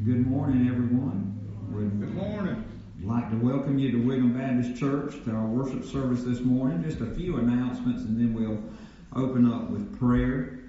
Good morning, everyone. Good morning. I'd like to welcome you to Wiggum Baptist Church to our worship service this morning. Just a few announcements and then we'll open up with prayer.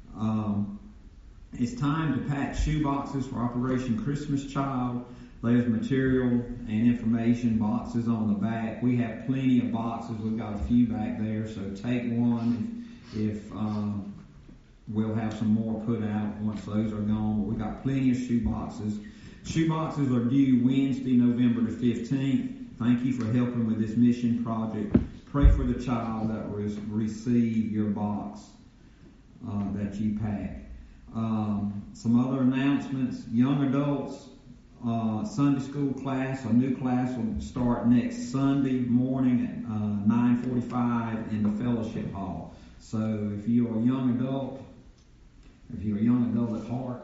It's time to pack shoe boxes for Operation Christmas Child. There's material and information boxes on the back. We have plenty of boxes. We've got a few back there, so take one if we'll have some more put out once those are gone. But we've got plenty of shoe boxes. Shoe boxes are due Wednesday, November the 15th. Thank you for helping with this mission project. Pray for the child that will receive your box that you pack. Some other announcements. Young adults, Sunday school class, a new class will start next Sunday morning at 9:45 in the fellowship hall. So if you're a young adult at heart,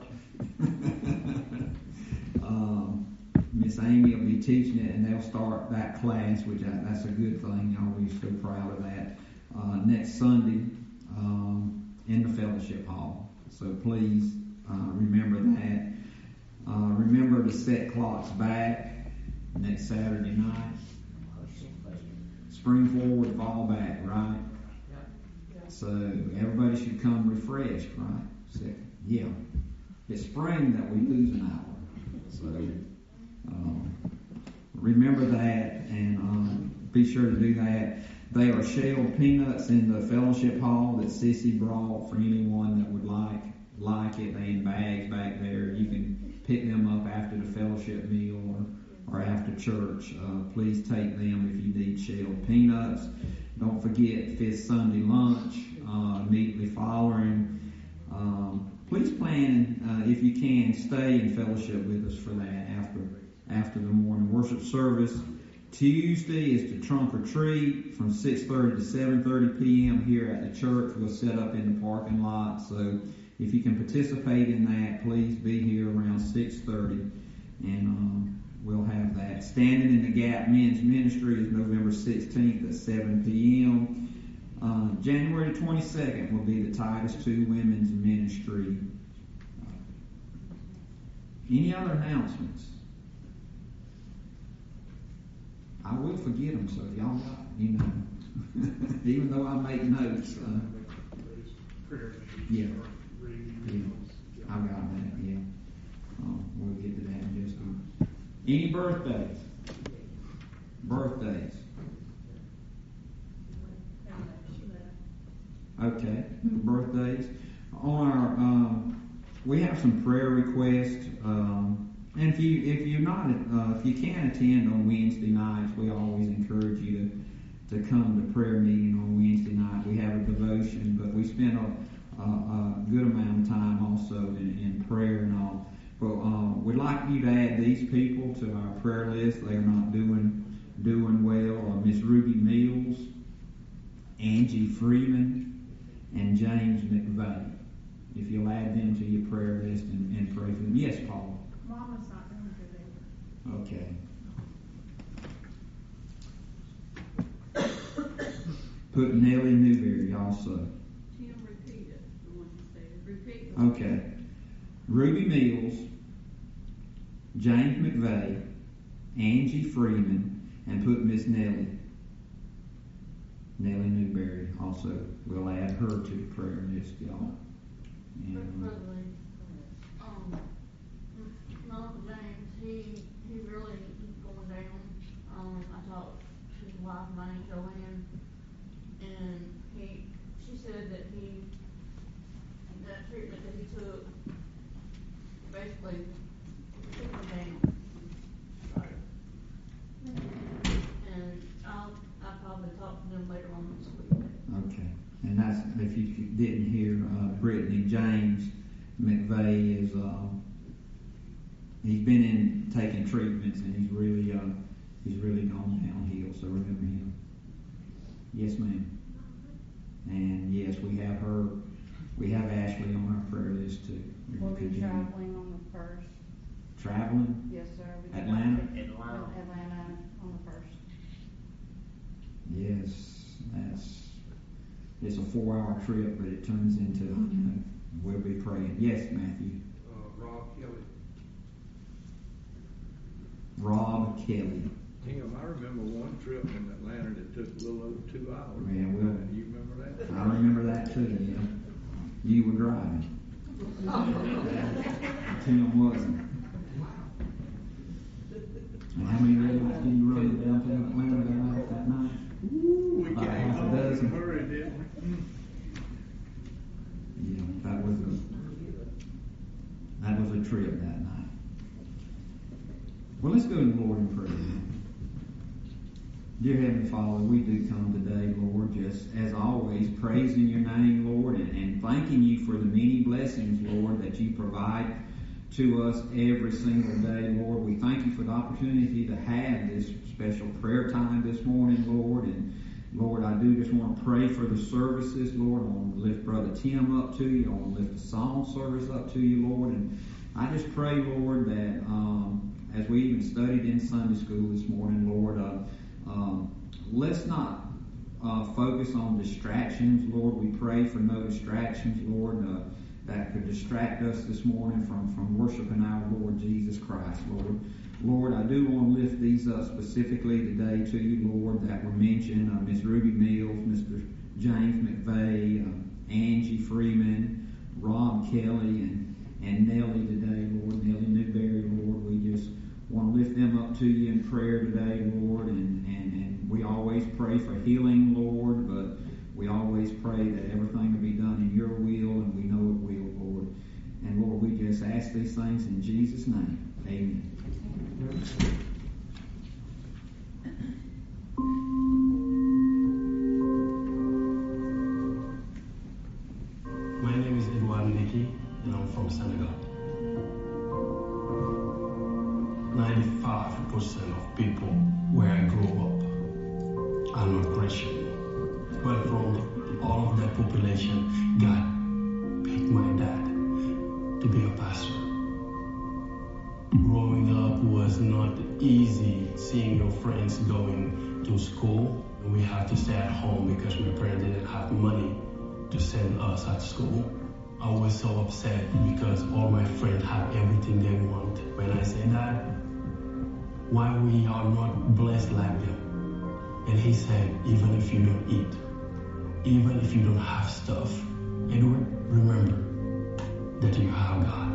Miss Amy will be teaching it, and they'll start that class, which that's a good thing. Y'all be so proud of that. Next Sunday in the fellowship hall. So please remember that. Remember to set clocks back next Saturday night. Spring forward, fall back, right? So everybody should come refreshed, right? So, yeah. It's spring that we lose an hour. So remember that and be sure to do that. There are shelled peanuts in the fellowship hall that Sissy brought for anyone that would like it. They in bags back there. You can pick them up after the fellowship meal or after church. Please take them if you need shelled peanuts. Don't forget Fifth Sunday lunch immediately following. Please plan, if you can, stay in fellowship with us for that after the morning worship service. Tuesday is the trunk or treat from 6:30 to 7:30 p.m. here at the church. We'll set up in the parking lot. So if you can participate in that, please be here around 6:30, and we'll have that. Standing in the Gap Men's Ministry is November 16th at 7 p.m. January 22nd will be the Titus II Women's Ministry. Any other announcements? I will forget them, so if y'all got, even though I make notes. Yeah, I got that, yeah. We'll get to that in just a minute. Any birthdays? Okay, birthdays. On our, we have some prayer requests. And if you can attend on Wednesday nights, we always encourage you to come to prayer meeting on Wednesday night. We have a devotion, but we spend a good amount of time also in prayer and all. But we'd like you to add these people to our prayer list. They are not doing well. Miss Ruby Mills, Angie Freeman, and James McVeigh. If you'll add them to your prayer list and pray for them. Yes, Paul. Mama's not doing good either. Okay. Put Nellie Newberry also. Tim, repeat it. The one you said. Repeat it. Okay. Ruby Mills, James McVeigh, Angie Freeman, and put Miss Nellie Newberry also. We'll add her to the prayer list, y'all. And, Uncle James, he really is going down. I talked to his wife, Manny Joanne, and she said that that treatment that he took basically took him down. And I'll probably talk to them later on this week. Okay. And that's, if you didn't hear, Brittany, James McVeigh is, he's been taking treatments, and he's really gone downhill. So remember him. Yes, ma'am. And yes, we have her. We have Ashley on our prayer list too. We'll be traveling on the 1st. Traveling? Yes, sir. Atlanta on the 1st. Yes, it's a 4-hour trip, but it turns into, we'll be praying. Yes, Matthew. Rob Kelly. Rob Kelly. Tim, I remember one trip in Atlanta that took a little over 2 hours. Yeah, well, Do you remember that? I remember that too, yeah. You were driving. Tim wasn't. And how many red lights did you run down to Atlanta that night? Ooh, we About came half a home in a dozen. hurry, didn't we? Yeah, that was a trip that night. Well, let's go to the Lord in prayer. Dear Heavenly Father, we do come today, Lord, just as always, praising your name, Lord, and thanking you for the many blessings, Lord, that you provide to us every single day, Lord. We thank you for the opportunity to have this special prayer time this morning, Lord. And Lord, I do just want to pray for the services, Lord. I want to lift Brother Tim up to you. I want to lift the song service up to you, Lord. And I just pray, Lord, that as we even studied in Sunday school this morning, Lord, let's not focus on distractions, Lord. We pray for no distractions, Lord, that could distract us this morning from worshiping our Lord Jesus Christ, Lord. Lord, I do want to lift these up specifically today to you, Lord, that were mentioned, Miss Ruby Mills, Mr. James McVeigh, Angie Freeman, Rob Kelly, and Nellie today, Lord, Nellie Newberry, Lord. We just want to lift them up to you in prayer today, Lord, and we always pray for healing, Lord, but we always pray that everything will be done in your will, and we know it will, Lord. And Lord, we just ask these things in Jesus' name. Amen. My name is Edouard Ndeki, and I'm from Senegal. 95% of people where I grew up are not Christian. But from all of that population, God picked my dad to be a pastor. Growing up was not easy, seeing your friends going to school. We had to stay at home because my parents didn't have money to send us at school. I was so upset because all my friends had everything they want. When I said, Dad, why we are not blessed like them? And he said, even if you don't eat, even if you don't have stuff, Edward, remember that you have God.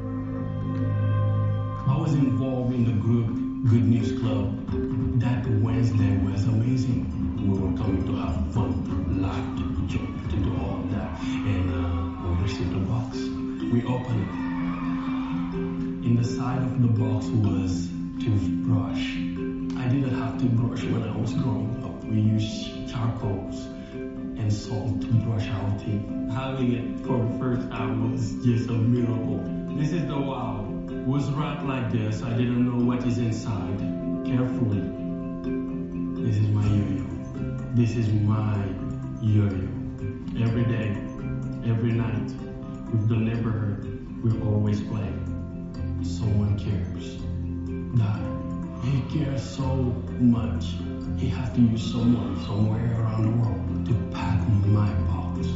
I was involved in the group Good News Club. That Wednesday was amazing. We were coming to have fun, laugh, to joke, to do all of that. And we received a box. We opened it. In the side of the box was toothbrush. I didn't have toothbrush when I was growing up. We used charcoals and salt to brush our teeth. Having it for the first time was just a miracle. This is the wow. It was wrapped like this. I didn't know what is inside. Carefully. This is my yo-yo. This is my yo-yo. Every day, every night, with the neighborhood, we always play. Someone cares. God, He cares so much. He has to use someone somewhere around the world to pack my box.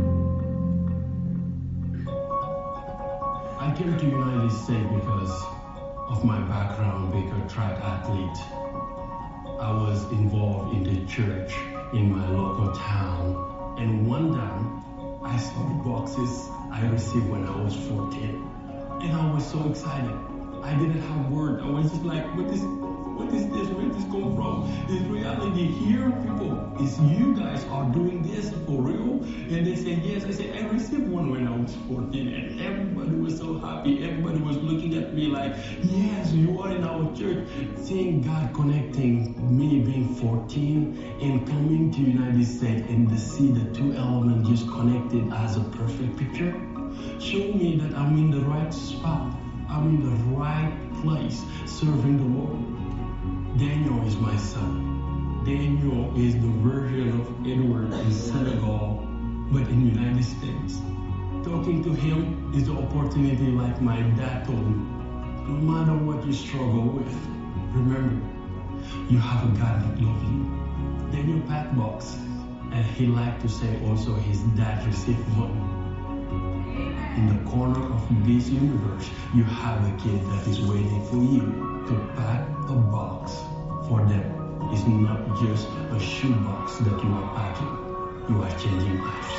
I came to United States because of my background, being a track athlete. I was involved in the church in my local town, and one time I saw the boxes I received when I was 14, and I was so excited. I didn't have words. I was just like, what is this? Where did this come from? Is reality here, people? Is you guys are doing this for real? And they said, yes. I said, I received one when I was 14, and everybody was so happy. Everybody was looking at me like, yes, you are in our church. Seeing God connecting me being 14 and coming to United States and to see the two elements just connected as a perfect picture, show me that I'm in the right spot. I'm in the right place serving the Lord. Daniel is my son. Daniel is the version of Edward in Senegal, but in the United States. Talking to him is the opportunity, like my dad told me. No matter what you struggle with, remember, you have a God that loves you. Daniel packed box, and he liked to say also his dad received one. In the corner of this universe, you have a kid that is waiting for you to pack a box for them. It's not just a shoebox that you are packing. You are changing lives.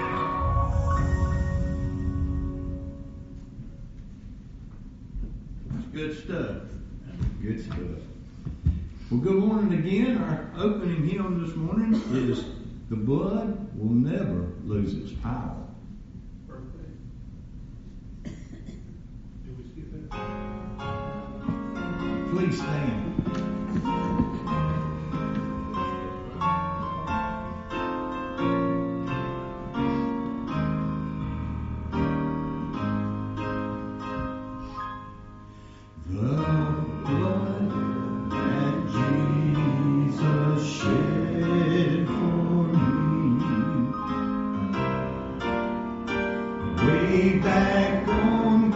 That's good stuff. Good stuff. Well, good morning again. Our opening hymn this morning is "The Blood Will Never Lose Its Power." Please stand. Way back on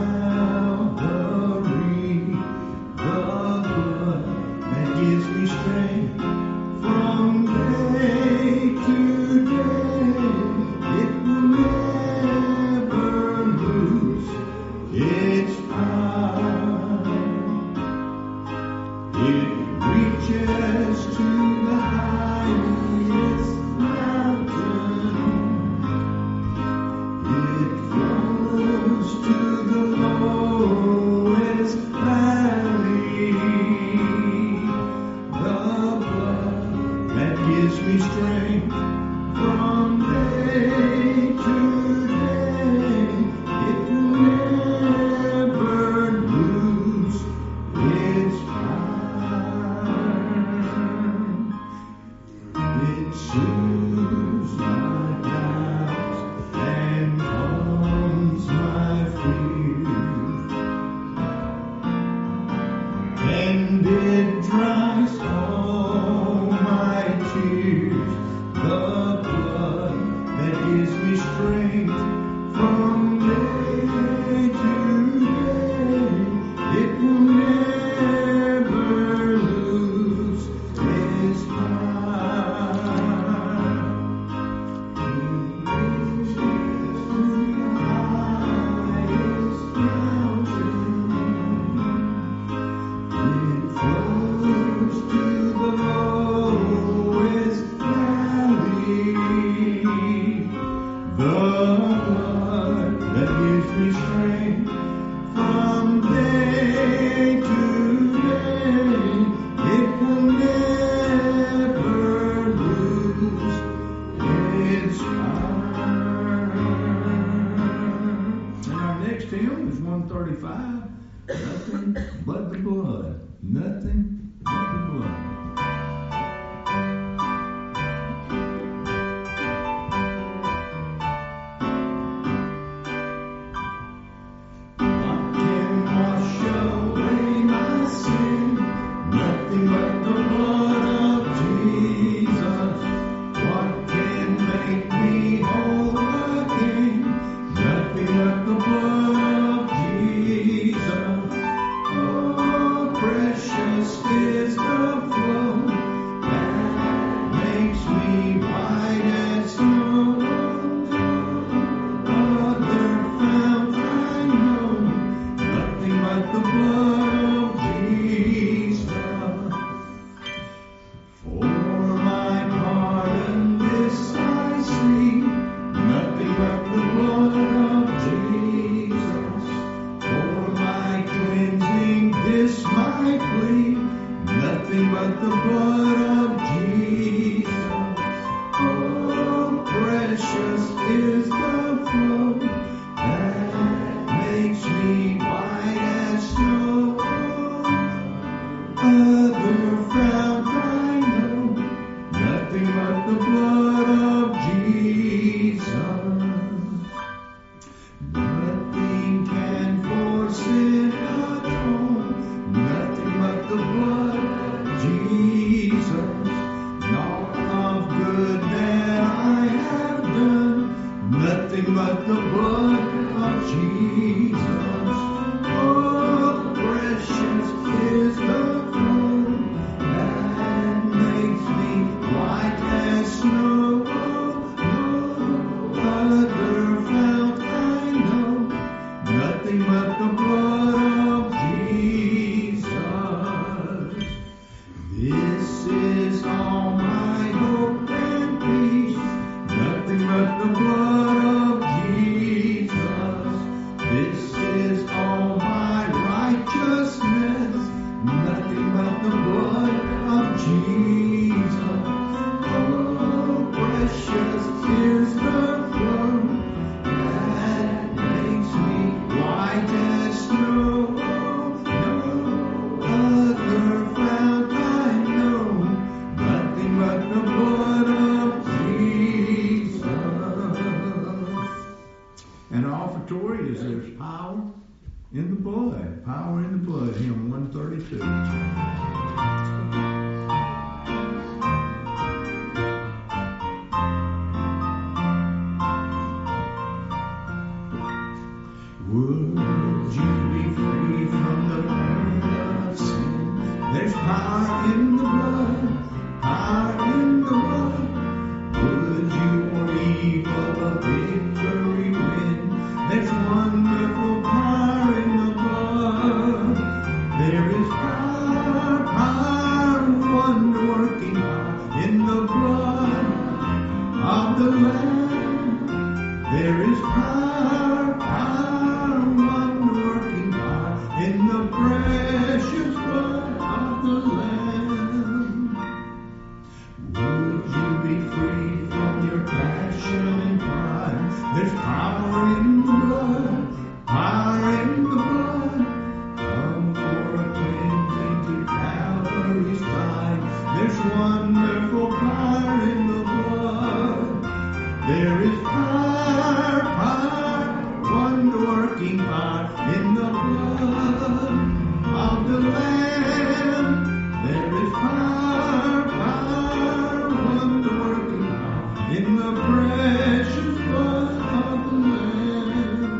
Calvary, the blood that gives me strength from day to day, it will never lose its power. It reaches to the highest mountain. It flows to the lowest valley. The blood that gives me strength from day to day, it will never lose its power. It soothes my doubts and calms my fears, and it dries all my tears. The blood that gives me strength from day to day, it will never lose its power. Next hymn is 135. Nothing but the blood. Nothing but the blood. What can wash away my sin? Nothing but the blood of Jesus. What can make me whole again? Nothing but the blood of Jesus. Oh, precious is the flow that makes me white as snow. Other fount I know, nothing but the blood of Jesus. For my pardon this I see, nothing but the blood of Jesus. For my cleansing this my plea, nothing but the blood of Jesus. Oh, precious is the flow that makes me white as snow. Other fount I know, nothing but the blood of Jesus. Nothing can for sin atone, nothing but the blood of Jesus. Naught of good that I have done, nothing but the blood of Jesus. is all my righteousness, nothing but the blood of Jesus. Oh, precious is the flow that makes me white as snow. No other fount I know, nothing but the blood of Jesus. And our offertory is there's power in the blood. Power in the blood. Hymn 132. Would you be free from the burden of sin? There's power in the blood. Power in the blood. Would you or evil a victory win? There's wonderful power in the blood. There is power, power, wonder-working power in the blood of the Lamb. There is power, power, wonder-working power in the precious blood of the Lamb. Would you be free from your passion and pride? There's power in the blood, power in the blood. Come for a cleansing to Calvary's side. There's wonderful power in the blood. There is power, power, wonder-working power in the blood of the Lamb. There is power, power, wonder-working power in the precious blood of the Lamb.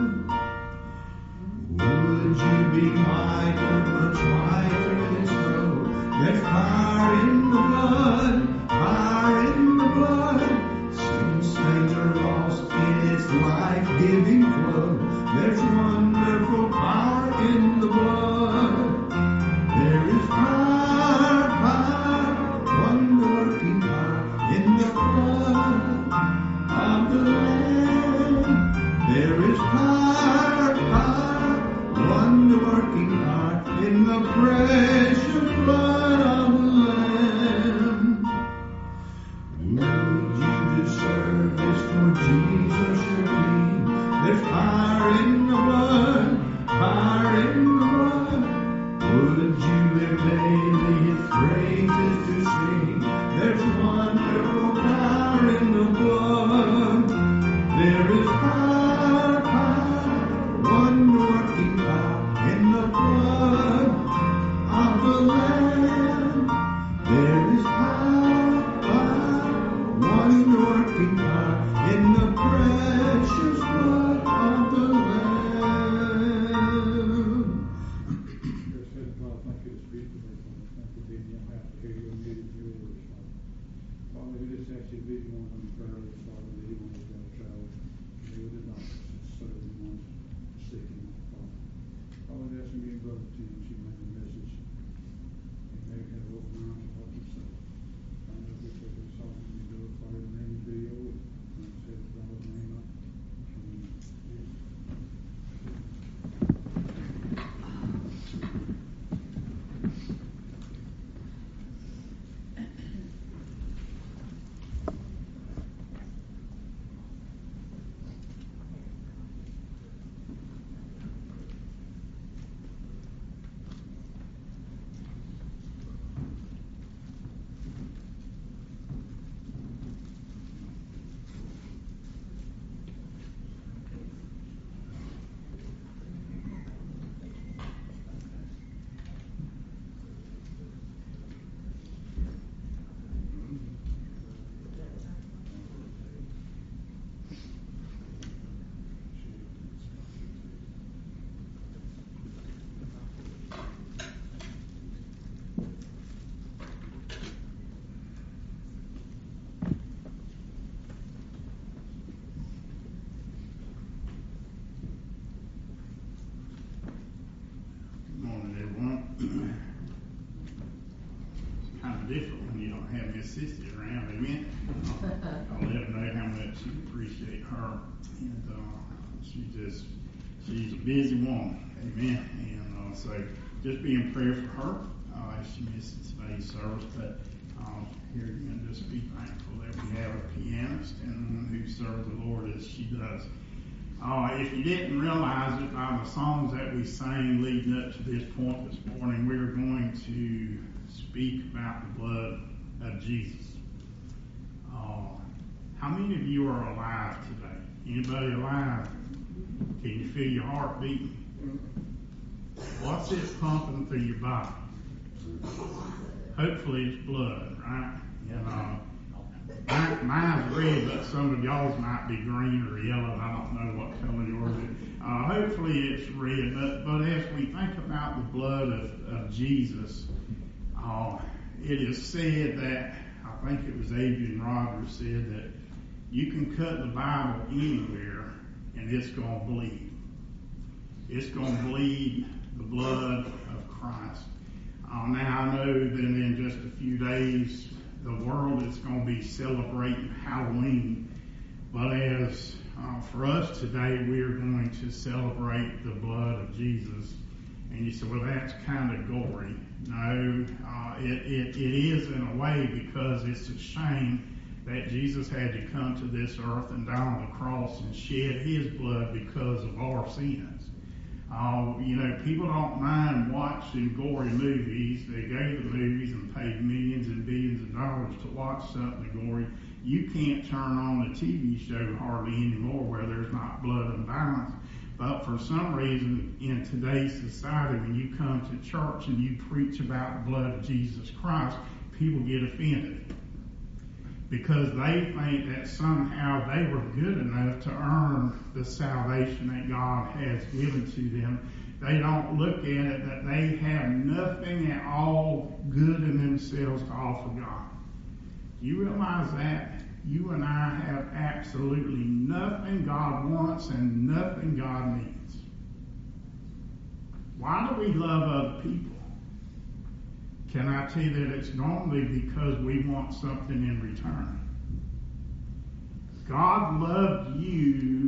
Would you be whiter, much whiter than snow? There's power in the blood, power in the blood. Sin stains are lost in its life-giving flow. There's wonderful power in the blood. There is power, power, wonder-working power in the blood of the Lamb. There is power, power, wonder-working power in the precious blood of the Lamb. Would you do service for Jesus your King? There's power in the blood, power in the blood. Would you live daily his praises to sing? There's wonderful power in the blood. There is power, power, wonder-working power in the blood of the Lamb. There is power, power, wonder-working power in the precious blood of the Lamb. Dear Heavenly Father, thank you this beautiful day, Father. Thank you for being young out to hear your news and your words, Father. Father, we just ask you to be the ones on the prayer list, Father, that he wants to go travel. Be with the doctors and serve the ones sick in the Father. Father, we ask you to be brother to you, she made the message. And maybe kind of open arms and help himself. I know this is a song you do it, Father, in the name of the your will. And I say the Father's name up. Amen. Kind of different when you don't have Miss Sissy around, amen? I'll let her know how much you appreciate her. And she's a busy woman. Amen. And so just be in prayer for her as she misses today's service. But here again, just be thankful that we have a pianist and one who serves the Lord as she does. If you didn't realize it by the songs that we sang leading up to this point this morning, we're going to speak about the blood of Jesus. How many of you are alive today? Anybody alive? Can you feel your heart beating? What's it pumping through your body? Hopefully it's blood, right? Mine's red, but some of y'all's might be green or yellow. I don't know what color yours is. Hopefully it's red. But as we think about the blood of Jesus, it is said that, I think it was Adrian Rogers said that you can cut the Bible anywhere and it's going to bleed. It's going to bleed the blood of Christ. Now I know that in just a few days the world is going to be celebrating Halloween, but as for us today, we're going to celebrate the blood of Jesus. And you say, well, that's kind of gory. No, it is in a way, because it's a shame that Jesus had to come to this earth and die on the cross and shed his blood because of our sins. People don't mind watching gory movies. They go to the movies and pay millions and billions of dollars to watch something gory. You can't turn on a TV show hardly anymore where there's not blood and violence. But for some reason, in today's society, when you come to church and you preach about the blood of Jesus Christ, people get offended, because they think that somehow they were good enough to earn the salvation that God has given to them. They don't look at it that they have nothing at all good in themselves to offer God. Do you realize that? You and I have absolutely nothing God wants and nothing God needs. Why do we love other people? Can I tell you that it's normally because we want something in return? God loved you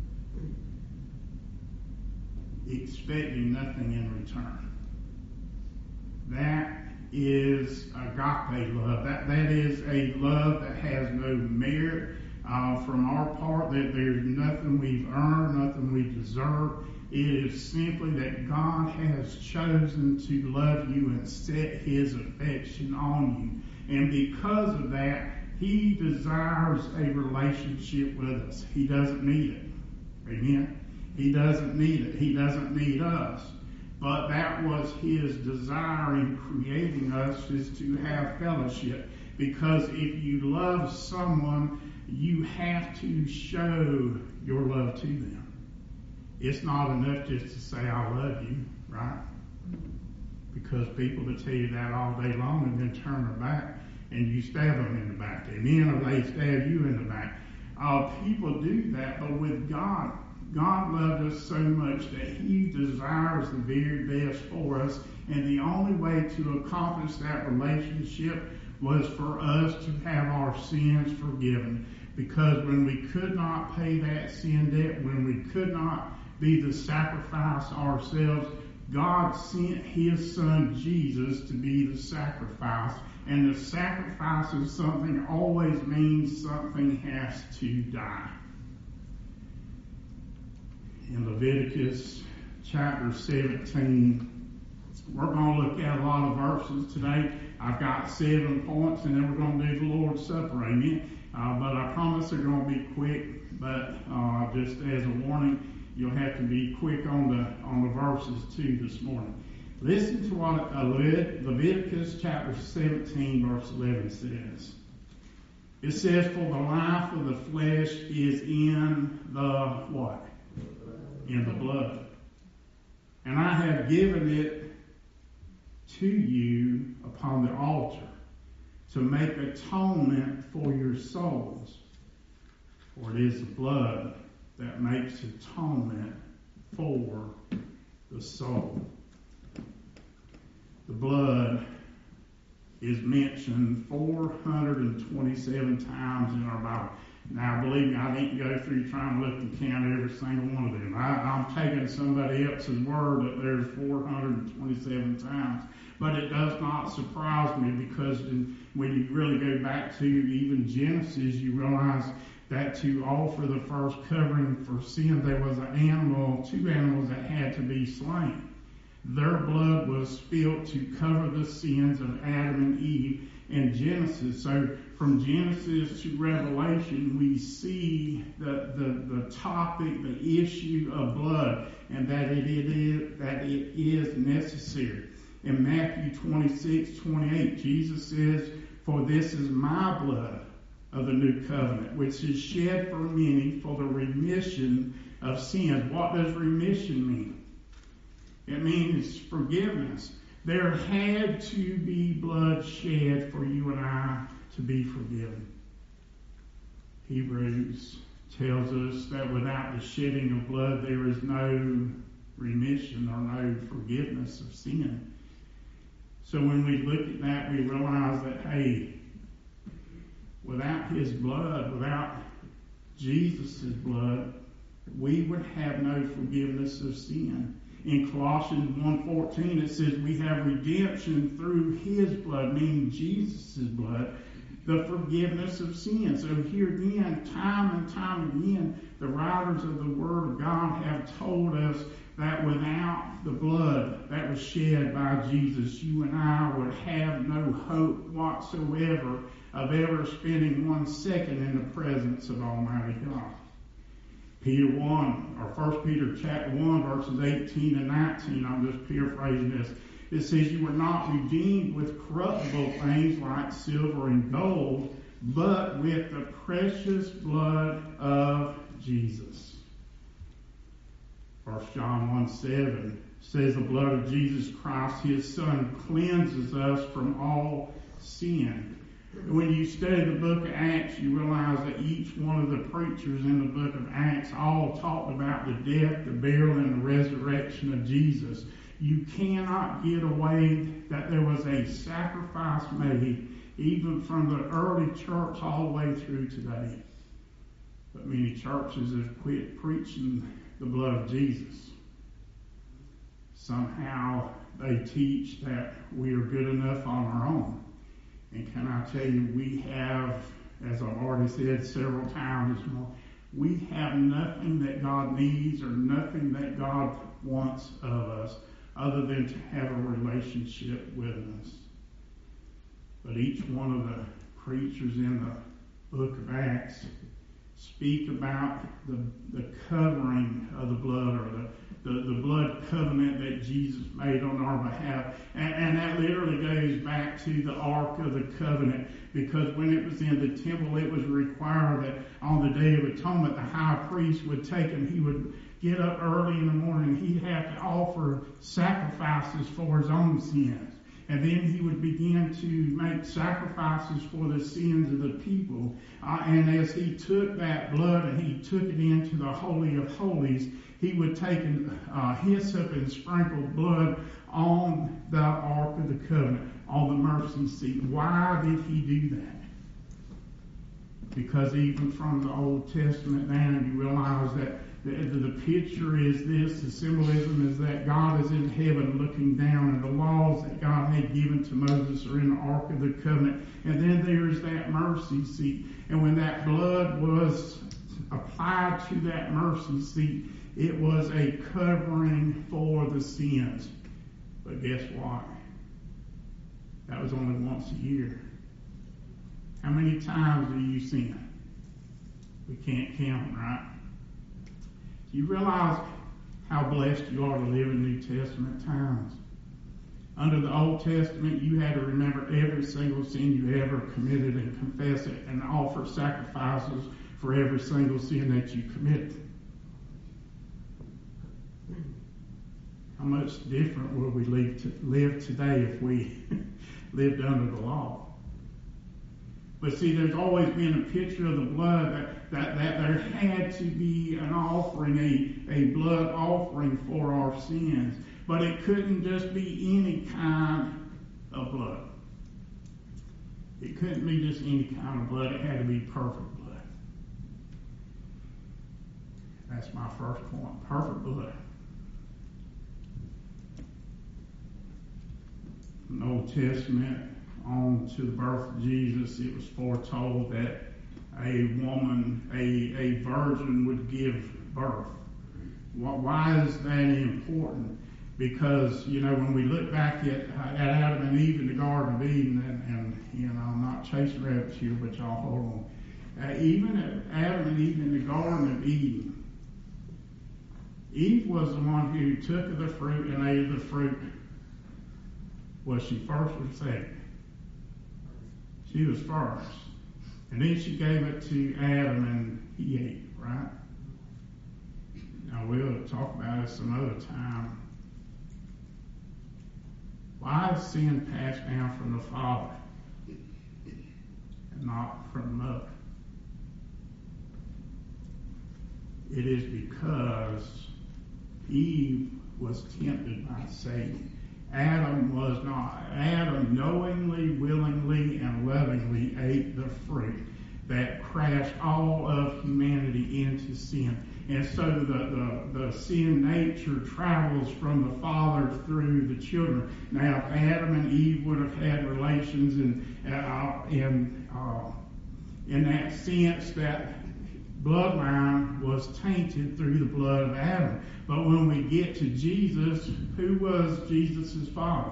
expecting nothing in return. That is agape love. That is a love that has no merit from our part, that there's nothing we've earned, nothing we deserve. It is simply that God has chosen to love you and set his affection on you. And because of that, he desires a relationship with us. He doesn't need it. Amen? He doesn't need it. He doesn't need us. But that was his desire in creating us, is to have fellowship. Because if you love someone, you have to show your love to them. It's not enough just to say, I love you, right? Because people will tell you that all day long and then turn their back and you stab them in the back. Amen? Or they stab you in the back. People do that, but with God, God loved us so much that he desires the very best for us. And the only way to accomplish that relationship was for us to have our sins forgiven. Because when we could not pay that sin debt, when we could not be the sacrifice ourselves, God sent his son Jesus to be the sacrifice. And the sacrifice of something always means something has to die. In Leviticus chapter 17, we're going to look at a lot of verses today. I've got 7 points, and then we're going to do the Lord's Supper. Amen. But I promise they're going to be quick. But just as a warning, you'll have to be quick on the verses too this morning. Listen to what Leviticus chapter 17 verse 11 says. It says, "For the life of the flesh is in the" what? In the blood. "And I have given it to you upon the altar to make atonement for your souls. For it is the blood that makes atonement for the soul." The blood is mentioned 427 times in our Bible. Now, believe me, I didn't go through trying to look and count every single one of them. I'm taking somebody else's word that there's 427 times. But it does not surprise me, because when you really go back to even Genesis, you realize that to offer the first covering for sin, there was two animals that had to be slain. Their blood was spilled to cover the sins of Adam and Eve in Genesis. So from Genesis to Revelation, we see the topic, the issue of blood, and that it is necessary. In Matthew 26:28, Jesus says, "For this is my blood of the new covenant, which is shed for many for the remission of sins." What does remission mean? It means forgiveness. There had to be blood shed for you and I to be forgiven. Hebrews tells us that without the shedding of blood, there is no remission or no forgiveness of sin. So when we look at that, we realize that, hey, without His blood, without Jesus' blood, we would have no forgiveness of sin. In Colossians 1:14, it says we have redemption through His blood, meaning Jesus' blood, the forgiveness of sin. So here again, time and time again, the writers of the Word of God have told us that without the blood that was shed by Jesus, you and I would have no hope whatsoever of ever spending 1 second in the presence of Almighty God. 1 Peter chapter 1, verses 18 and 19, I'm just paraphrasing this. It says, "You were not redeemed with corruptible things like silver and gold, but with the precious blood of Jesus." 1 John 1:7 says, "The blood of Jesus Christ, His Son, cleanses us from all sin." When you study the book of Acts, you realize that each one of the preachers in the book of Acts all talked about the death, the burial, and the resurrection of Jesus. You cannot get away that there was a sacrifice made, even from the early church all the way through today. But many churches have quit preaching the blood of Jesus. Somehow they teach that we are good enough on our own. And can I tell you, we have, as I've already said several times this morning, we have nothing that God needs or nothing that God wants of us other than to have a relationship with us. But each one of the preachers in the book of Acts speak about the covering of the blood, or the blood covenant that Jesus made on our behalf. And that literally goes back to the Ark of the Covenant, because when it was in the temple, it was required that on the Day of Atonement, the high priest would take him. He would get up early in the morning. He'd have to offer sacrifices for his own sins. And then he would begin to make sacrifices for the sins of the people. And as he took that blood and he took it into the Holy of Holies, he would take hyssop and sprinkle blood on the Ark of the Covenant, on the mercy seat. Why did he do that? Because even from the Old Testament down, you realize that the picture is this, the symbolism is that God is in heaven looking down, and the laws that God had given to Moses are in the Ark of the Covenant. And then there's that mercy seat. And when that blood was applied to that mercy seat, it was a covering for the sins. But guess what? That was only once a year. How many times do you sin? We can't count, right? Do you realize how blessed you are to live in New Testament times? Under the Old Testament, you had to remember every single sin you ever committed and confess it and offer sacrifices for every single sin that you committed. How much different would we live today if we lived under the law? But see, there's always been a picture of the blood that there had to be an offering, a blood offering for our sins. But it couldn't just be any kind of blood. It couldn't be just any kind of blood. It had to be perfect blood. That's my first point. Perfect blood. In the Old Testament, on to the birth of Jesus, it was foretold that a woman, a virgin, would give birth. Why is that important? Because, when we look back at Adam and Eve in the Garden of Eden, and I'm not chasing rabbits here, but y'all hold on. Even at Adam and Eve in the Garden of Eden, Eve was the one who took of the fruit and ate of the fruit. Was she first or second? She was first. And then she gave it to Adam and he ate, right? Now we'll talk about it some other time. Why is sin passed down from the father and not from the mother? It is because Eve was tempted by Satan. Adam was not. Adam knowingly, willingly, and lovingly ate the fruit that crashed all of humanity into sin. And so the sin nature travels from the father through the children. Now, if Adam and Eve would have had relations in that sense, that bloodline was tainted through the blood of Adam. But when we get to Jesus, who was Jesus' father?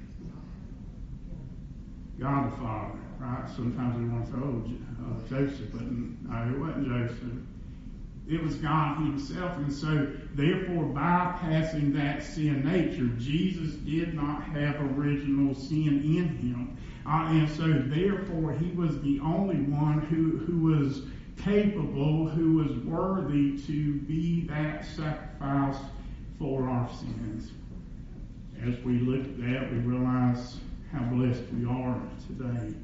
God the Father, right? Sometimes we want to say, Joseph, but no, it wasn't Joseph. It was God himself. And so, therefore, bypassing that sin nature, Jesus did not have original sin in him. And so, therefore, he was the only one who was capable, who was worthy to be that sacrifice for our sins. As we look at that, we realize how blessed we are today.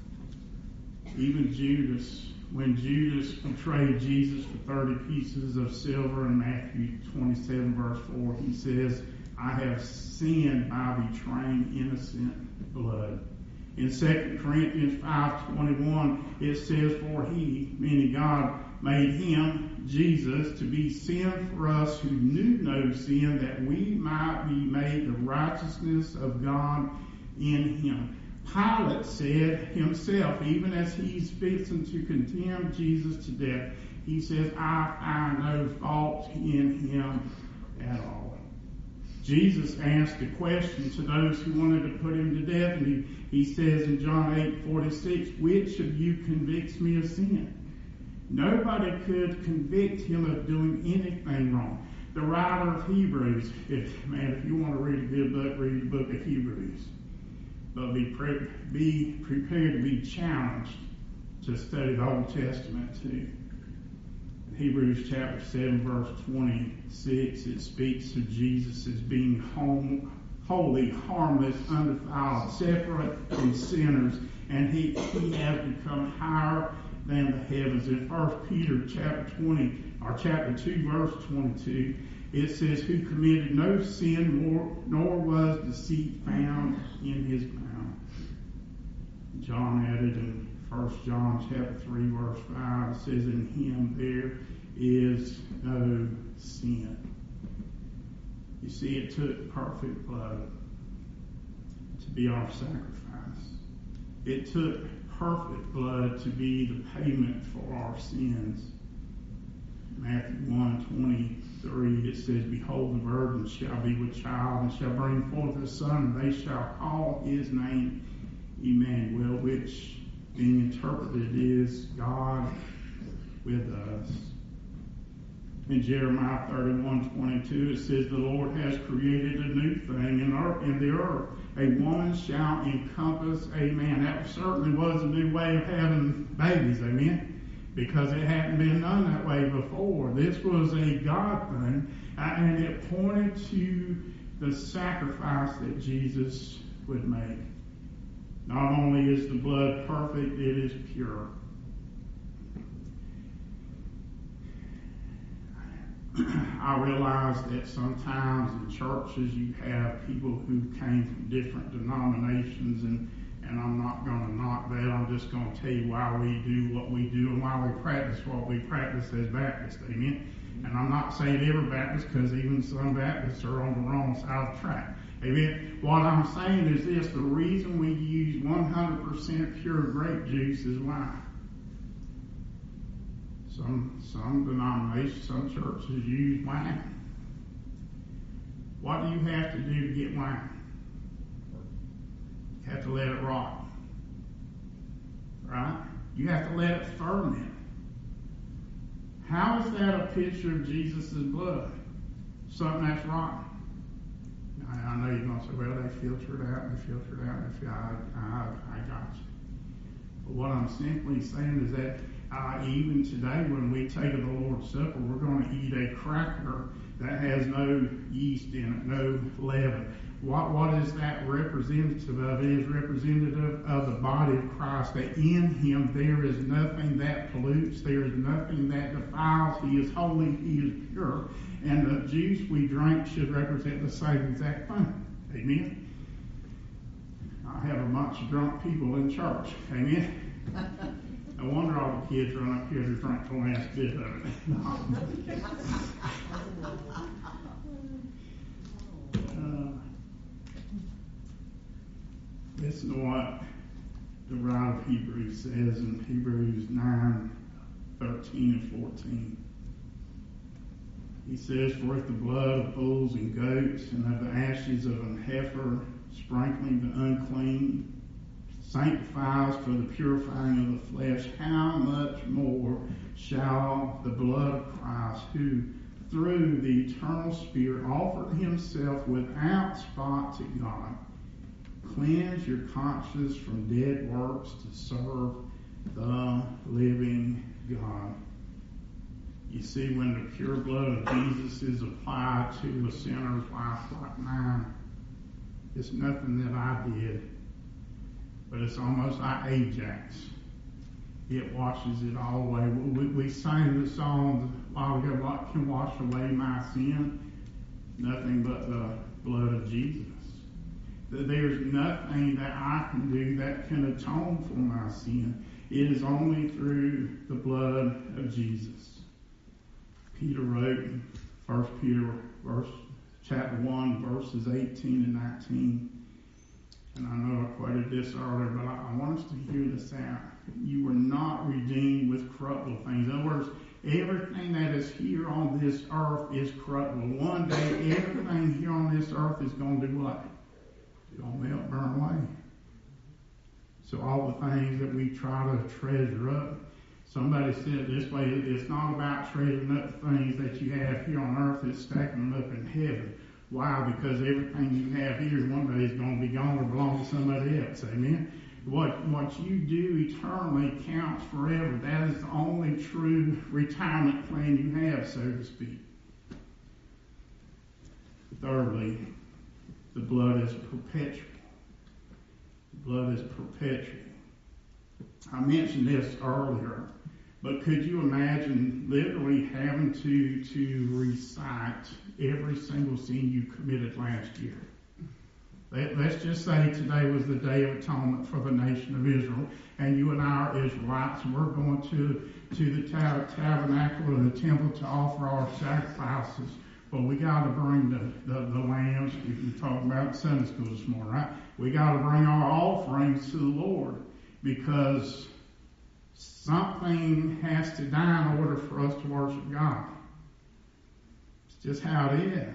Even Judas, when Judas betrayed Jesus for 30 pieces of silver in Matthew 27 verse 4, he says, I have sinned by betraying innocent blood. In 2 Corinthians 5:21, it says, for he, meaning God, made him, Jesus, to be sin for us who knew no sin, that we might be made the righteousness of God in him. Pilate said himself, even as he's fixing to condemn Jesus to death, he says, I find no fault in him at all. Jesus asked a question to those who wanted to put him to death, and he says in John 8:46, which of you convicts me of sin? Nobody could convict him of doing anything wrong. The writer of Hebrews, if you want to read a good book, read the book of Hebrews. But be prepared to be challenged to study the Old Testament too. In Hebrews chapter 7, verse 26, it speaks of Jesus as being holy, harmless, undefiled, separate from sinners, and he has become higher than the heavens. In 1 Peter chapter 2, verse 22, it says, who committed no sin, nor was deceit found in his mouth. John added in 1 John chapter 3, verse 5, it says, in him there is no sin. You see, it took perfect blood to be our sacrifice. It took perfect blood to be the payment for our sins. Matthew 1:23, it says, behold, the virgin shall be with child, and shall bring forth a son, and they shall call his name Emmanuel, which, being interpreted, is God with us. In Jeremiah 31:22, it says, the Lord has created a new thing in the earth. A woman shall encompass a man. That certainly was a new way of having babies, amen? Because it hadn't been done that way before. This was a God thing, and it pointed to the sacrifice that Jesus would make. Not only is the blood perfect, it is pure. I realize that sometimes in churches you have people who came from different denominations, and I'm not going to knock that. I'm just going to tell you why we do what we do and why we practice what we practice as Baptists. Amen. And I'm not saying every Baptist, because even some Baptists are on the wrong side of the track. Amen. What I'm saying is this: the reason we use 100% pure grape juice is why. Some denominations, some churches use wine. What do you have to do to get wine? You have to let it rot. Right? You have to let it ferment. How is that a picture of Jesus' blood? Something that's rotten. I know you're going to say, well, they filter it out. I got you. But what I'm simply saying is that even today when we take the Lord's Supper, we're going to eat a cracker that has no yeast in it, no leaven. What is that representative of? It is representative of the body of Christ, that in Him there is nothing that pollutes, there is nothing that defiles. He is holy, He is pure. And the juice we drink should represent the same exact thing. Amen? I have a bunch of drunk people in church. Amen? No wonder all the kids run up here to drink the last bit of it. Listen to what the writer of Hebrews says in Hebrews 9:13 and 14. He says, for if the blood of bulls and goats and of the ashes of an heifer sprinkling the unclean sanctifies for the purifying of the flesh, how much more shall the blood of Christ, who through the eternal Spirit offered Himself without spot to God, cleanse your conscience from dead works to serve the living God. You see, when the pure blood of Jesus is applied to a sinner's life like mine, it's nothing that I did, but it's almost like Ajax. It washes it all away. We sang the song a while ago, what can wash away my sin? Nothing but the blood of Jesus. There's nothing that I can do that can atone for my sin. It is only through the blood of Jesus. Peter wrote in 1 Peter chapter 1, verses 18 and 19. And I know I quoted this earlier, but I want us to hear this out. You were not redeemed with corruptible things. In other words, everything that is here on this earth is corruptible. One day, everything here on this earth is going to do what? It's going to melt, burn away. So all the things that we try to treasure up, somebody said it this way, it's not about treasuring up the things that you have here on earth, it's stacking them up in heaven. Why? Because everything you have here one day is going to be gone or belong to somebody else. Amen? What you do eternally counts forever. That is the only true retirement plan you have, so to speak. Thirdly, the blood is perpetual. The blood is perpetual. I mentioned this earlier, but could you imagine literally having to recite every single sin you committed last year? Let's just say today was the Day of Atonement for the nation of Israel, and you and I are Israelites, and we're going to the tabernacle and the temple to offer our sacrifices. Well, we got to bring the lambs. We talked about in Sunday school this morning, right? We got to bring our offerings to the Lord, because something has to die in order for us to worship God. It's just how it is.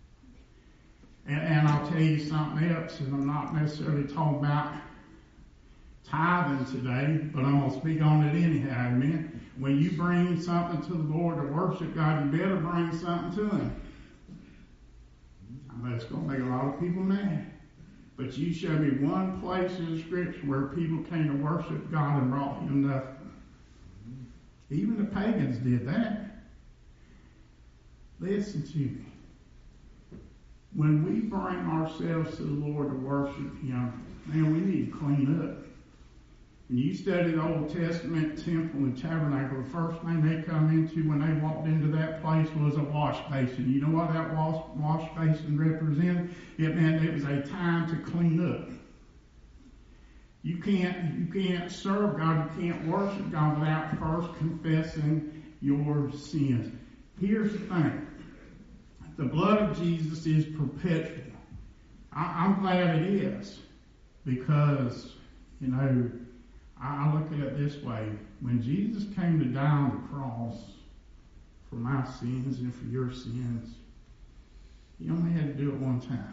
And I'll tell you something else, and I'm not necessarily talking about tithing today, but I'm going to speak on it anyhow, amen? When you bring something to the Lord to worship God, you better bring something to Him. I know it's going to make a lot of people mad, but you show me one place in the Scripture where people came to worship God and brought Him nothing. Even the pagans did that. Listen to me. When we bring ourselves to the Lord to worship Him, man, we need to clean up. When you study the Old Testament temple and tabernacle, the first thing they come into when they walked into that place was a wash basin. You know what that wash basin represented? It meant it was a time to clean up. You can't serve God, you can't worship God without first confessing your sins. here's the thing. The blood of Jesus is perpetual. I'm glad it is, because, I look at it this way. When Jesus came to die on the cross for my sins and for your sins, he only had to do it one time.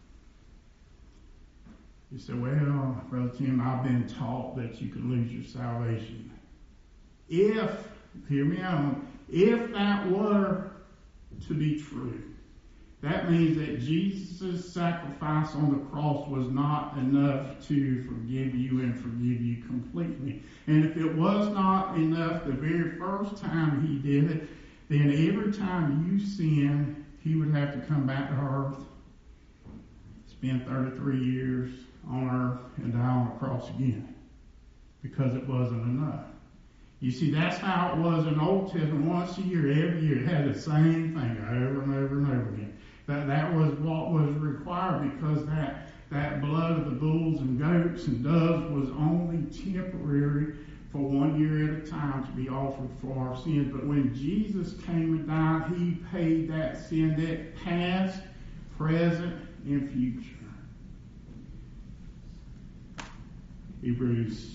You say, well, Brother Tim, I've been taught that you can lose your salvation. Hear me out, if that were to be true, that means that Jesus' sacrifice on the cross was not enough to forgive you and forgive you completely. And if it was not enough the very first time he did it, then every time you sin, he would have to come back to earth, spend 33 years on earth, and die on the cross again, because it wasn't enough. You see, that's how it was in the Old Testament. Once a year, every year, it had the same thing over and over and over again. That was what was required, because that blood of the bulls and goats and doves was only temporary for 1 year at a time to be offered for our sins. But when Jesus came and died, he paid that sin debt, past, present, and future. Hebrews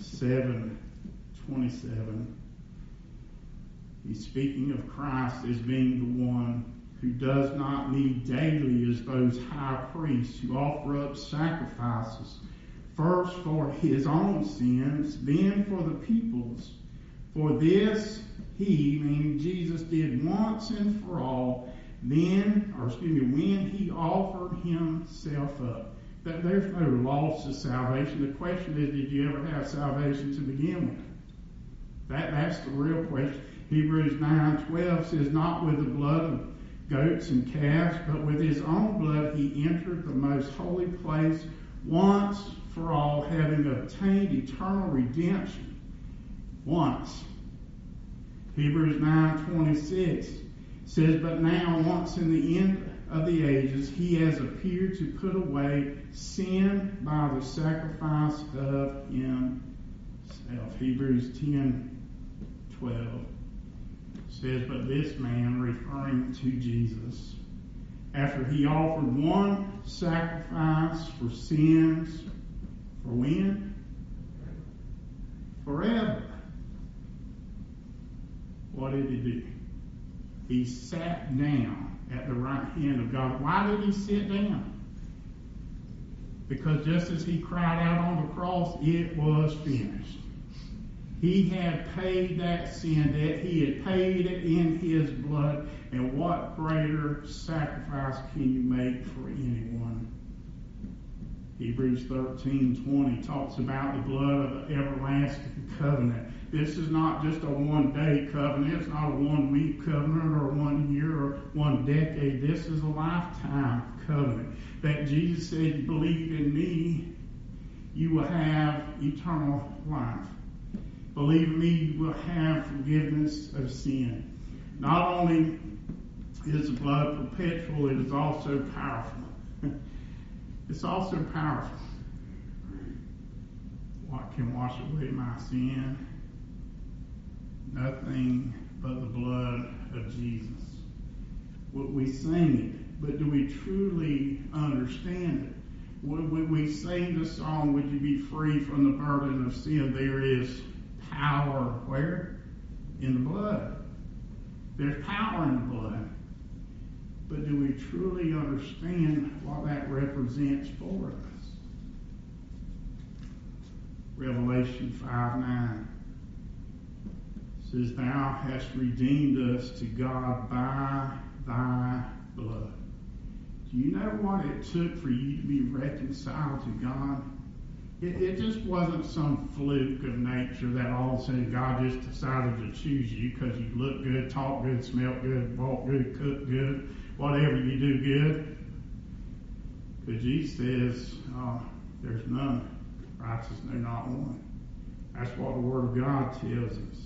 7:27. He's speaking of Christ as being the one who does not need daily as those high priests who offer up sacrifices, first for his own sins, then for the people's. For this he, meaning Jesus, did once and for all, when he offered himself up. That there's no loss of salvation. The question is, did you ever have salvation to begin with? That's the real question. Hebrews 9:12 says, not with the blood of goats and calves, but with his own blood he entered the most holy place once for all, having obtained eternal redemption once. Hebrews 9:26 says, but now once in the end of the ages he has appeared to put away sin by the sacrifice of himself. Hebrews 10:12 says, but this man, referring to Jesus, after he offered one sacrifice for sins, for when? Forever. What did he do? He sat down at the right hand of God. Why did he sit down? Because just as he cried out on the cross, it was finished. He had paid that sin debt. He had paid it in his blood. And what greater sacrifice can you make for anyone? Hebrews 13:20 talks about the blood of the everlasting covenant. This is not just a one-day covenant. It's not a one-week covenant or 1 year or 1 decade. This is a lifetime covenant. That Jesus said, believe in me, you will have eternal life. Believe in me, you will have forgiveness of sin. Not only is the blood perpetual, it is also powerful. It's also powerful. What can wash away my sin? Nothing but the blood of Jesus. We sing it, but do we truly understand it? We sing the song, would you be free from the burden of sin? There is power where? In the blood. There's power in the blood. But do we truly understand what that represents for us? Revelation 5:9 says, thou hast redeemed us to God by thy blood. Do you know what it took for you to be reconciled to God? It just wasn't some fluke of nature that all of a sudden God just decided to choose you because you look good, talk good, smell good, walk good, cook good, whatever you do good. But Jesus says, there's none righteous, no, not one. That's what the Word of God tells us.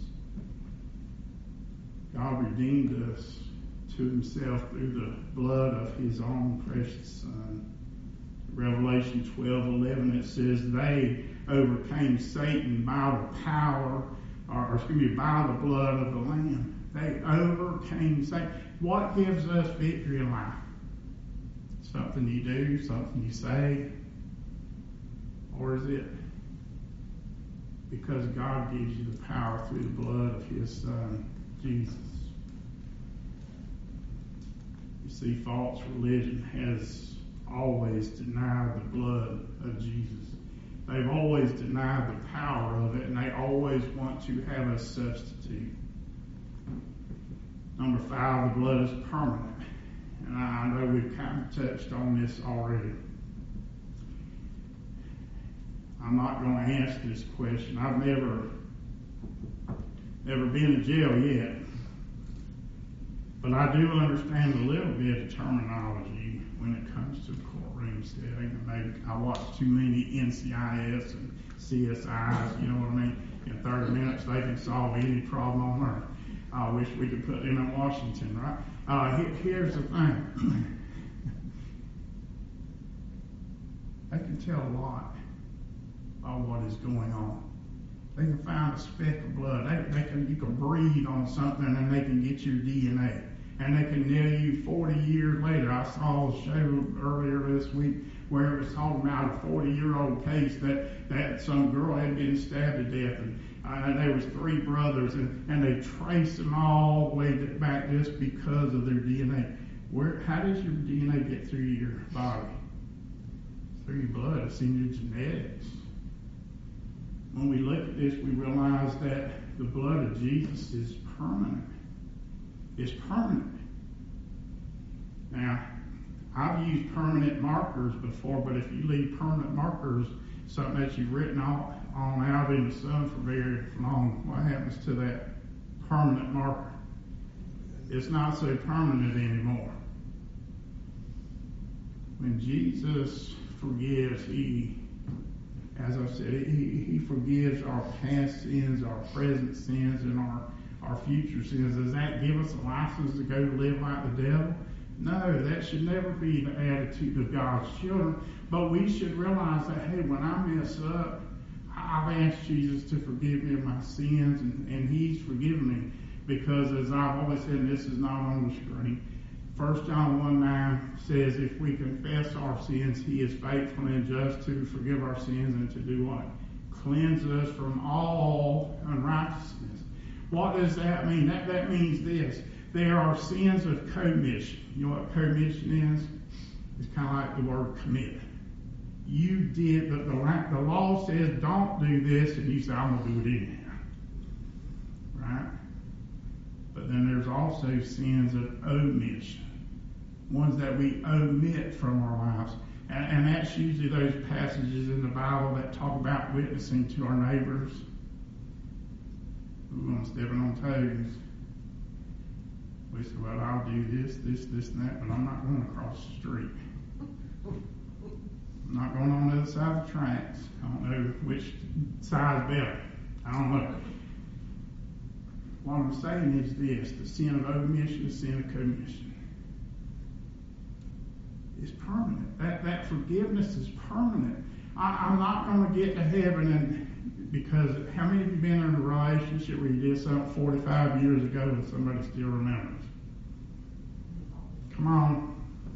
God redeemed us to himself through the blood of his own precious Son. Revelation 12:11, it says, they overcame Satan by the power, by the blood of the Lamb. They overcame Satan. What gives us victory in life? Something you do, something you say, or is it because God gives you the power through the blood of His Son, Jesus? You see, false religion has always denied the blood of Jesus. They've always denied the power of it, and they always want to have a substitute. Number 5, the blood is permanent. And I know we've kind of touched on this already. I'm not going to answer this question. I've never been in jail yet. But I do understand a little bit of terminology when it comes to courtroom setting. And maybe I watch too many NCIS and CSIs, you know what I mean? In 30 minutes they can solve any problem on earth. I wish we could put them in Washington, right? Here's the thing. They can tell a lot about what is going on. They can find a speck of blood. You can breathe on something and they can get your DNA. And they can nail you 40 years later. I saw a show earlier this week where it was talking about a 40-year-old case that some girl had been stabbed to death. And there was 3 brothers, and they traced them all the way back just because of their DNA. How does your DNA get through your body? Through your blood. It's in your genetics. When we look at this, we realize that the blood of Jesus is permanent. It's permanent. Now, I've used permanent markers before, but if you leave permanent markers, something that you've written on out in the sun for very long, what happens to that permanent marker? It's not so permanent anymore. When Jesus forgives, as I said, he forgives our past sins, our present sins, and our future sins. Does that give us a license to go live like the devil? No, that should never be the attitude of God's children. But we should realize that, hey, when I mess up, I've asked Jesus to forgive me of my sins, and He's forgiven me. Because as I've always said, and this is not on the screen, 1 John 1:9 says, if we confess our sins, He is faithful and just to forgive our sins and to do what? Cleanse us from all unrighteousness. What does that mean? That means this. There are sins of commission. You know what commission is? It's kind of like the word commit. You did, the law says don't do this, and you say, I'm going to do it anyhow. Right? But then there's also sins of omission. Ones that we omit from our lives. And that's usually those passages in the Bible that talk about witnessing to our neighbors. Ooh, I'm stepping on toes. We say, well, I'll do this, and that, but I'm not going across the street. I'm not going on the other side of the tracks. I don't know which side's better. I don't know. What I'm saying is this: the sin of omission, the sin of commission. It's permanent. That forgiveness is permanent. I'm not going to get to heaven because how many of you been in a relationship where you did something 45 years ago and somebody still remembers? Come on.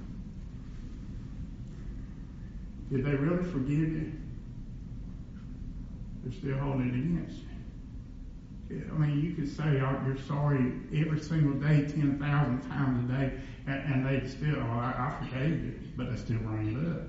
Did they really forgive you? They're still holding it against you. I mean, you could say you're sorry every single day, 10,000 times a day, and they still, I forgave you, but they still bring it up.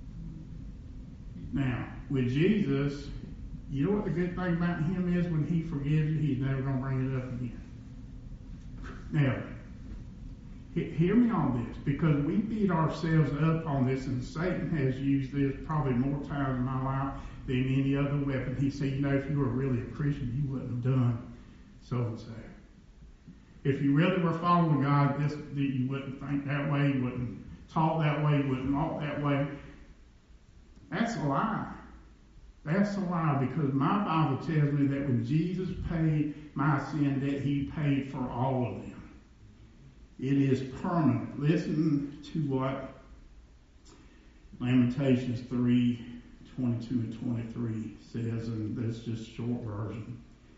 Now, with Jesus, you know what the good thing about Him is? When He forgives you, He's never going to bring it up again. Now, hear me on this, because we beat ourselves up on this, and Satan has used this probably more times in my life than any other weapon. He said, if you were really a Christian, you wouldn't have done so and so. If you really were following God, you wouldn't think that way, you wouldn't talk that way, you wouldn't walk that way. That's a lie. That's a lie, because my Bible tells me that when Jesus paid my sin debt, He paid for all of them. It is permanent. Listen to what Lamentations 3:22 and 23 says, and that's just a short version.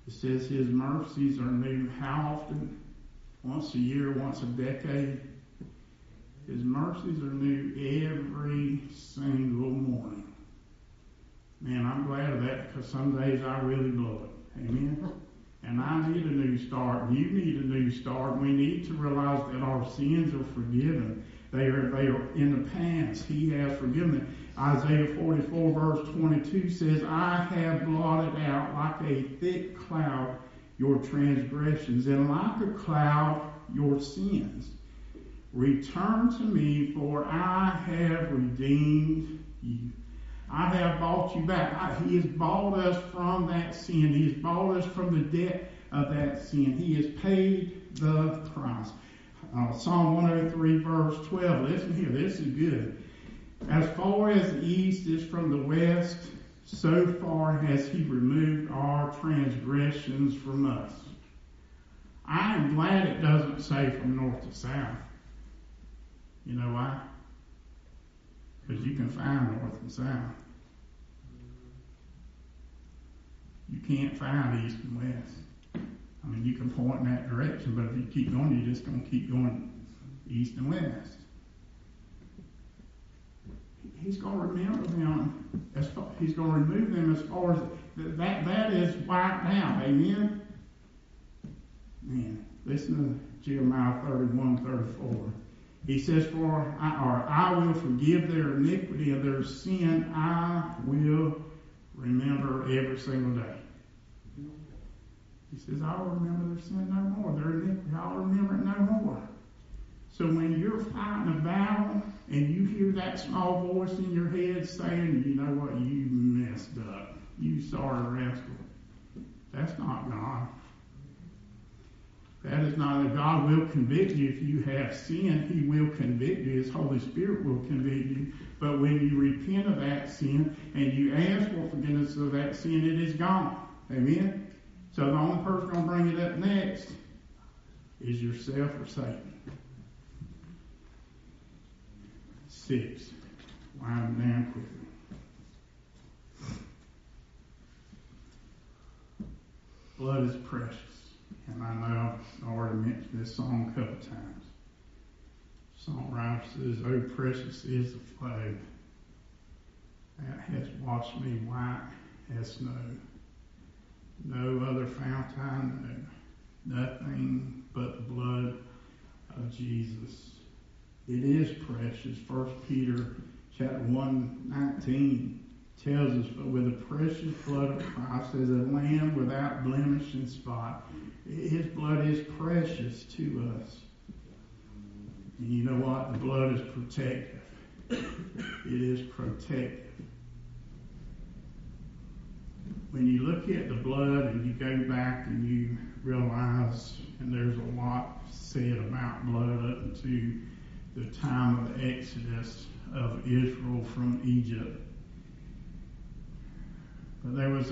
It says his mercies are new. How often? Once a year, once a decade. His mercies are new every single morning. Man, I'm glad of that, because some days I really blow it. Amen? And I need a new start. You need a new start. We need to realize that our sins are forgiven. They are in the past. He has forgiven them. Isaiah 44 verse 22 says, I have blotted out like a thick cloud your transgressions, and like a cloud your sins. Return to me, for I have redeemed you. I have bought you back. He has bought us from that sin. He has bought us from the debt of that sin. He has paid the price. Psalm 103 verse 12. Listen here, this is good. As far as the east is from the west, so far has he removed our transgressions from us. I am glad it doesn't say from north to south. You know why? Because you can find north and south. You can't find east and west. I mean, you can point in that direction, but if you keep going, you're just going to keep going east and west. He's going to remember them. He's going to remove them as far as that is wiped out. Amen? Man, listen to Jeremiah 31:34. He says, for I will forgive their iniquity and their sin I will remember every single day. He says, I will remember their sin no more. Their iniquity, I will remember it no more. So when you're fighting a battle and you hear that small voice in your head saying, you know what, you messed up. You sorry rascal. That's not God. That is not that. God will convict you if you have sinned. He will convict you. His Holy Spirit will convict you. But when you repent of that sin and you ask for forgiveness of that sin, it is gone. Amen? So the only person going to bring it up next is yourself or Satan. 6. Wind down quickly. Blood is precious. And I know I've already mentioned this song a couple times. Songwriter says, oh, precious is the flow that has washed me white as snow. No other fount I know, nothing but the blood of Jesus. It is precious. 1 Peter chapter 1:19 tells us, but with the precious blood of Christ as a lamb without blemish and spot. His blood is precious to us. And you know what? The blood is protective. It is protective. When you look at the blood and you go back and you realize, and there's a lot said about blood up to the time of the Exodus of Israel from Egypt. But there was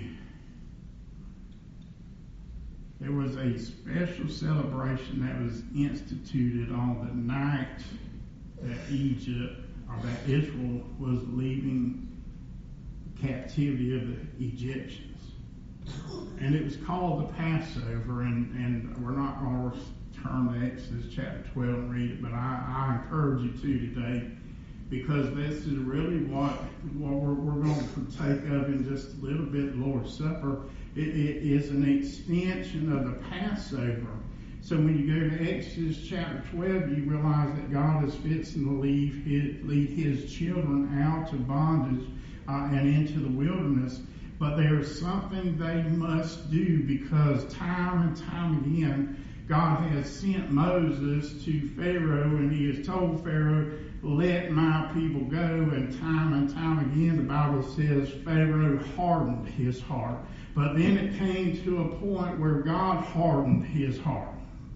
a special celebration that was instituted on the night that that Israel was leaving the captivity of the Egyptians. And it was called the Passover, and we're not going to turn to Exodus chapter 12 and read it, but I encourage you to today, because this is really what we're going to partake of in just a little bit, the Lord's Supper. It is an extension of the Passover. So when you go to Exodus chapter 12, you realize that God is fixing to lead his children out to bondage and into the wilderness. But there's something they must do, because time and time again, God has sent Moses to Pharaoh, and he has told Pharaoh, let my people go. And time again, the Bible says Pharaoh hardened his heart. But then it came to a point where God hardened his heart.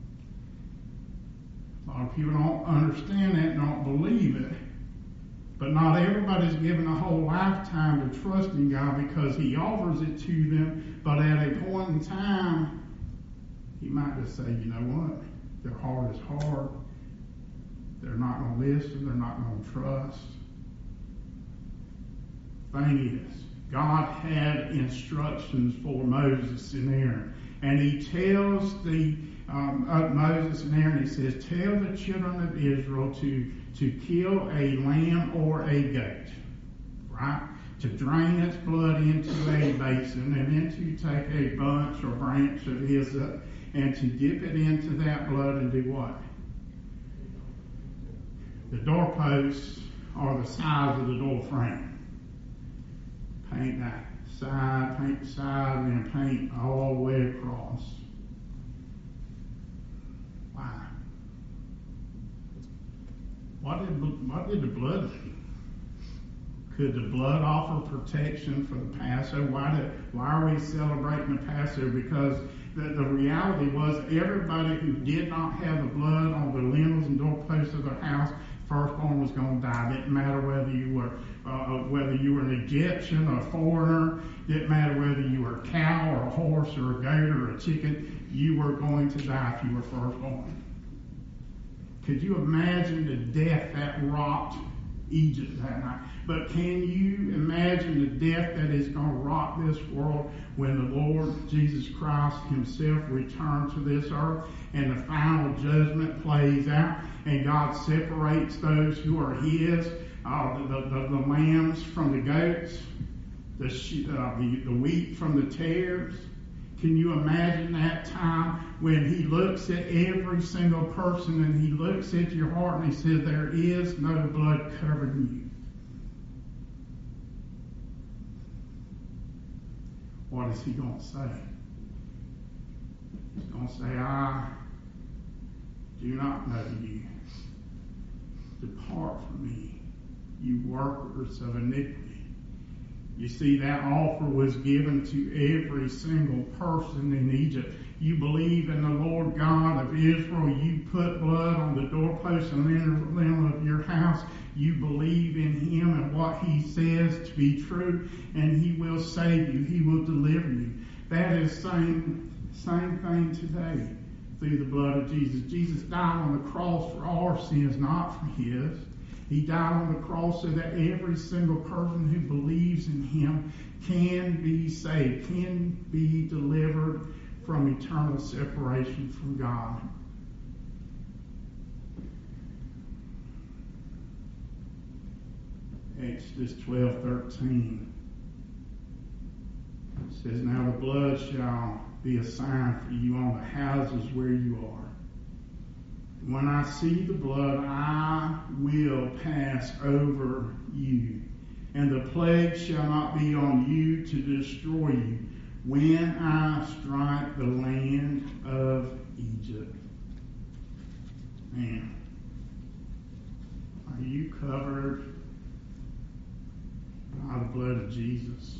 A lot of people don't understand that, don't believe it. But not everybody's given a whole lifetime to trust in God, because he offers it to them. But at a point in time, he might just say, you know what? Their heart is hard. They're not going to listen. They're not going to trust. Thing is, God had instructions for Moses and Aaron. And he tells Moses and Aaron, he says, tell the children of Israel to kill a lamb or a goat, right? To drain its blood into a basin, and then to take a bunch or branch of hyssop and to dip it into that blood and do what? The doorposts are the sides of the door frame. Paint that side, paint the side, and then paint all the way across. Why? What did the blood do? Could the blood offer protection for the Passover? Why are we celebrating the Passover? Because the reality was everybody who did not have the blood on the lintels and doorposts of their house, firstborn was going to die. It didn't matter whether you were an Egyptian or a foreigner. It didn't matter whether you were a cow or a horse or a goat or a chicken. You were going to die if you were firstborn. Could you imagine the death that rocked Egypt that night? But can you imagine the death that is going to rock this world when the Lord Jesus Christ himself returns to this earth and the final judgment plays out and God separates those who are his, the lambs from the goats, the wheat from the tares? Can you imagine that time when he looks at every single person and he looks at your heart and he says, there is no blood covering you? What is he going to say? He's going to say, I do not know you. Depart from me, you workers of iniquity. You see, that offer was given to every single person in Egypt. You believe in the Lord God of Israel. You put blood on the doorpost and lintel of your house. You believe in him and what he says to be true, and he will save you. He will deliver you. That is same thing today through the blood of Jesus. Jesus died on the cross for our sins, not for his. He died on the cross so that every single person who believes in him can be saved, can be delivered from eternal separation from God. Exodus 12:13 says, now the blood shall be a sign for you on the houses where you are. When I see the blood, I will pass over you, and the plague shall not be on you to destroy you when I strike the land of Egypt. Man, are you covered by the blood of Jesus?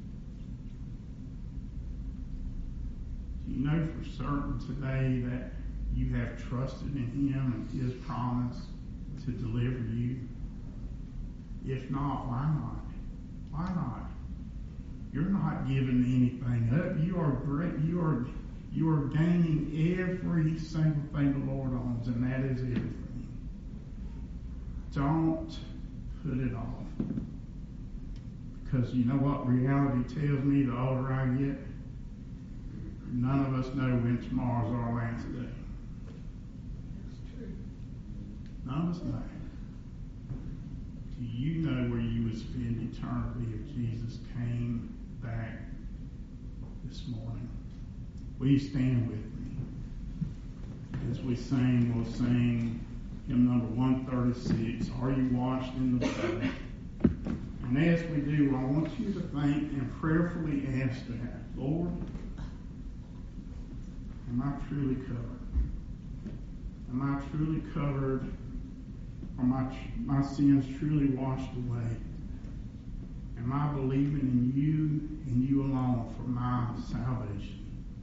Do you know for certain today that you have trusted in him and his promise to deliver you? If not, why not? Why not? You're not giving anything up. You are great. You are gaining every single thing the Lord owns, and that is everything. Don't put it off. Because you know what reality tells me the older I get? None of us know when tomorrow's our last day. None of us know. Do you know where you would spend eternity if Jesus came back this morning? Will you stand with me? As we sing, we'll sing hymn number 136, Are You Washed in the Blood? And as we do, I want you to think and prayerfully ask that, Lord, am I truly covered? Am I truly covered? Are my sins truly washed away? Am I believing in you and you alone for my salvation?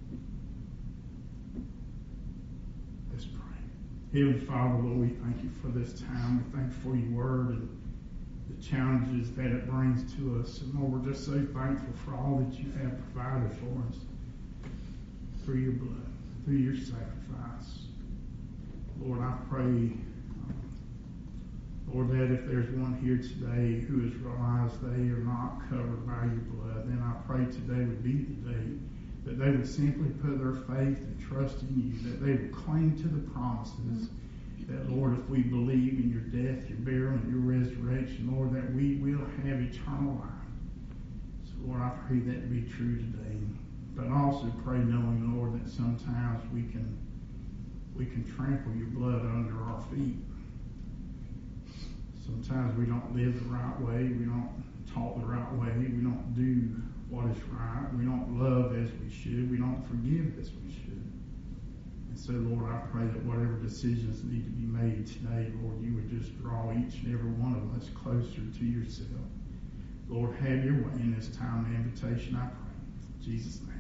Let's pray. Heavenly Father, Lord, we thank you for this time. We thank you for your word and the challenges that it brings to us. And Lord, we're just so thankful for all that you have provided for us through your blood, through your sacrifice. Lord, I pray, Lord, that if there's one here today who has realized they are not covered by your blood, then I pray today would be the day that they would simply put their faith and trust in you, that they would cling to the promises, that, Lord, if we believe in your death, your burial, and your resurrection, Lord, that we will have eternal life. So, Lord, I pray that be true today. But I also pray knowing, Lord, that sometimes we can trample your blood under our feet. Sometimes we don't live the right way, we don't talk the right way, we don't do what is right, we don't love as we should, we don't forgive as we should. And so, Lord, I pray that whatever decisions need to be made today, Lord, you would just draw each and every one of us closer to yourself. Lord, have your way in this time of invitation, I pray. In Jesus' name.